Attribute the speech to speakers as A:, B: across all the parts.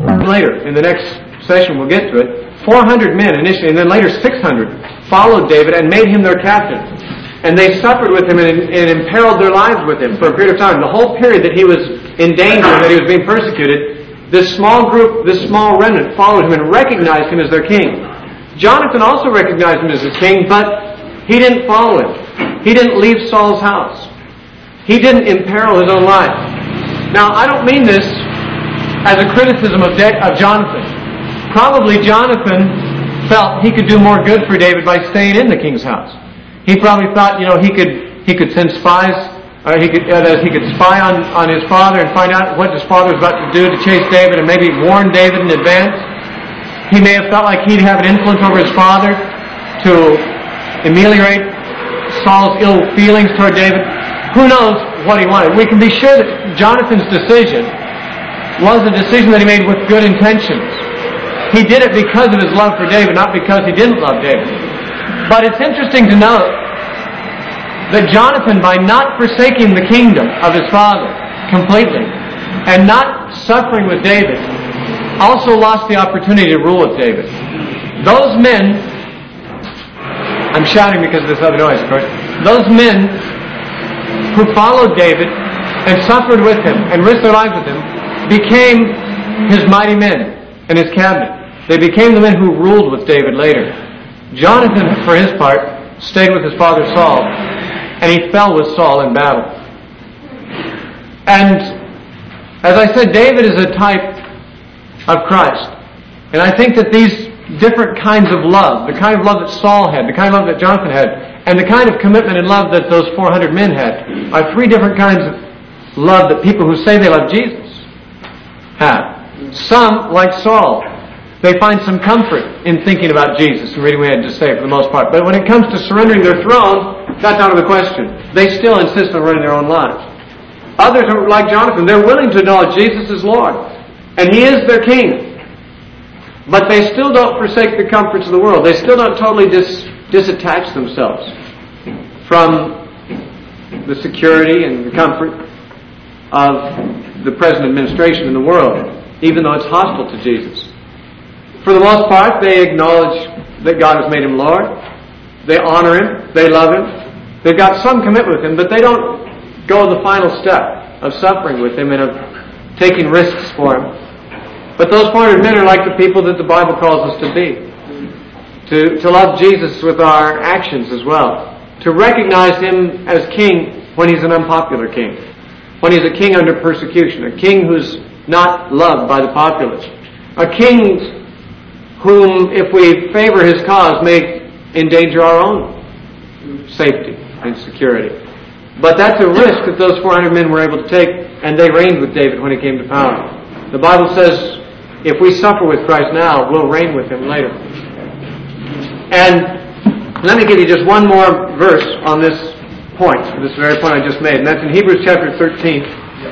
A: Later, in the next session, we'll get to it, 400 men initially, and then later 600, followed David and made him their captain. And they suffered with him and imperiled their lives with him for a period of time. The whole period that he was in danger, that he was being persecuted, this small group, this small remnant followed him and recognized him as their king. Jonathan also recognized him as his king, but he didn't follow him. He didn't leave Saul's house. He didn't imperil his own life. Now, I don't mean this as a criticism of Jonathan. Probably Jonathan felt he could do more good for David by staying in the king's house. He probably thought, he could send spies, he could spy on his father and find out what his father was about to do to chase David and maybe warn David in advance. He may have felt like he'd have an influence over his father to ameliorate Saul's ill feelings toward David. Who knows what he wanted? We can be sure that Jonathan's decision was a decision that he made with good intentions. He did it because of his love for David, not because he didn't love David. But it's interesting to note that Jonathan, by not forsaking the kingdom of his father completely and not suffering with David, also lost the opportunity to rule with David. Those men, I'm shouting because of this other noise, of course, those men who followed David and suffered with him and risked their lives with him became his mighty men and his cabinet. They became the men who ruled with David later. Jonathan, for his part, stayed with his father Saul, and he fell with Saul in battle. And as I said, David is a type of Christ. And I think that these different kinds of love, the kind of love that Saul had, the kind of love that Jonathan had, and the kind of commitment and love that those 400 men had, are three different kinds of love that people who say they love Jesus have. Some, like Saul, they find some comfort in thinking about Jesus and reading what he had to say for the most part. But when it comes to surrendering their throne, that's out of the question. They still insist on running their own lives. Others are like Jonathan. They're willing to acknowledge Jesus as Lord. And He is their King. But they still don't forsake the comforts of the world. They still don't totally disattach themselves from the security and the comfort of the present administration in the world, even though it's hostile to Jesus. For the most part, they acknowledge that God has made Him Lord. They honor Him. They love Him. They've got some commitment with Him, but they don't go the final step of suffering with Him and of taking risks for Him. But those 400 men are like the people that the Bible calls us to be. To love Jesus with our actions as well. To recognize Him as King when He's an unpopular king. When He's a king under persecution. A king who's not loved by the populace. A king whom, if we favor His cause, may endanger our own safety and security. But that's a risk that those 400 men were able to take, and they reigned with David when he came to power. The Bible says, if we suffer with Christ now, we'll reign with Him later. And let me give you just one more verse on this point, this very point I just made, and that's in Hebrews chapter 13,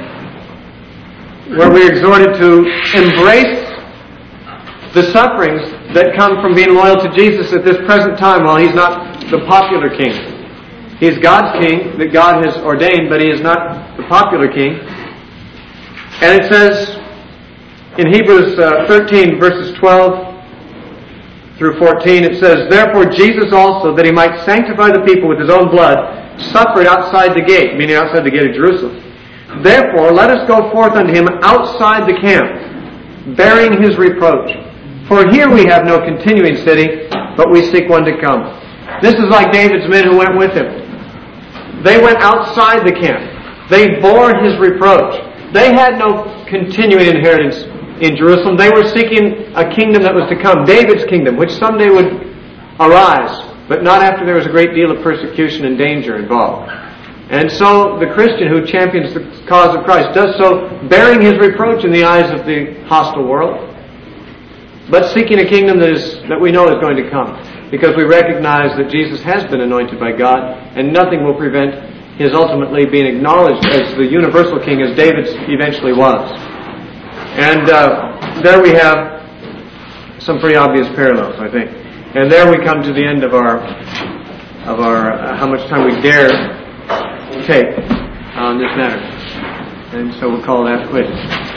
A: where we're exhorted to embrace the sufferings that come from being loyal to Jesus at this present time while He's not the popular king. He's God's king that God has ordained, but He is not the popular king. And it says in Hebrews 13 verses 12 through 14, it says, Therefore Jesus also, that He might sanctify the people with His own blood, suffered outside the gate, meaning outside the gate of Jerusalem. Therefore let us go forth unto Him outside the camp, bearing His reproach. For here we have no continuing city, but we seek one to come. This is like David's men who went with him. They went outside the camp. They bore His reproach. They had no continuing inheritance in Jerusalem. They were seeking a kingdom that was to come, David's kingdom, which someday would arise, but not after there was a great deal of persecution and danger involved. And so the Christian who champions the cause of Christ does so bearing his reproach in the eyes of the hostile world, but seeking a kingdom that we know is going to come, because we recognize that Jesus has been anointed by God, and nothing will prevent His ultimately being acknowledged as the universal king, as David's eventually was. And there we have some pretty obvious parallels, I think. And there we come to the end of our how much time we dare take on this matter. And so we'll call that quits.